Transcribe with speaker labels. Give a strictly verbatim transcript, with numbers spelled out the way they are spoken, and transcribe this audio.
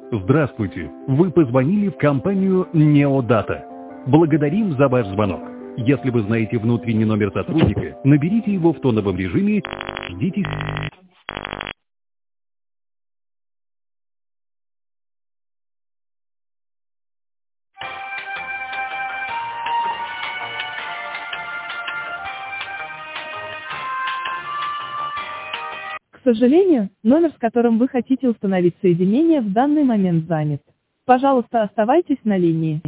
Speaker 1: Здравствуйте! Вы позвонили в компанию Неодата. Благодарим за ваш звонок. Если вы знаете внутренний номер сотрудника, наберите его в тоновом режиме. Ждите.
Speaker 2: К сожалению, номер, с которым вы хотите установить соединение, в данный момент занят. Пожалуйста, оставайтесь на линии.